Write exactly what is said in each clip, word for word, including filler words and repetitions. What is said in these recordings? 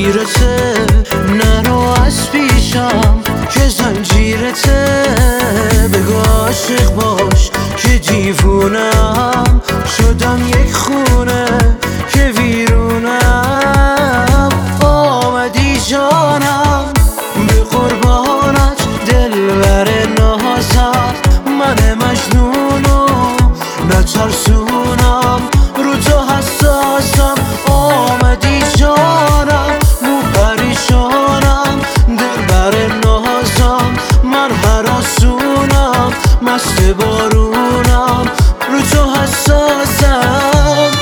زنجیرته، نرو از پیشم که زنجیرته. بگو عاشق باش که دیوونم، شدم یک خونه که ویرونم. آمدی جانم به قربانت، دلبر نازت، من مجنونو نترسونم، رو تو حساسم. آمدی جانم مو پریشانم، دلبر نازم، من هراسونم، مست بارونم، رو تو حساسم.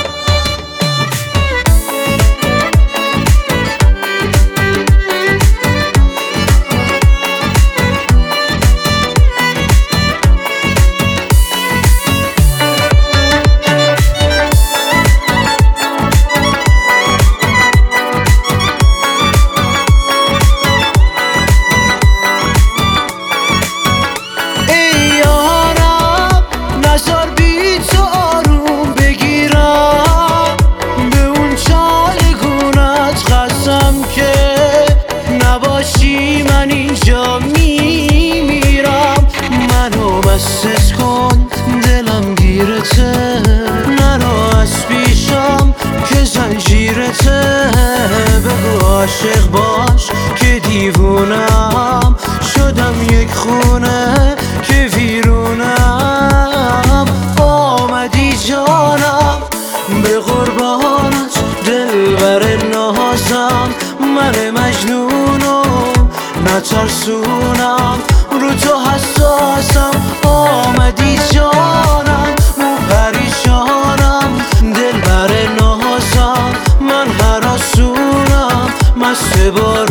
من اینجا میمیرم، منو بسست کن دلم گیرته، نرو از پیشم که زنجیرته. بگو عاشق باش که دیوونم، شدم یک خونه که ویرونم. آمدی جانم به قربانت، دلبر نازم، من مجنونو نترسونم، رو تو حساسم. آمدی جانم مو پریشانم، دلبر نازم، من هراسونم، مست بارونم.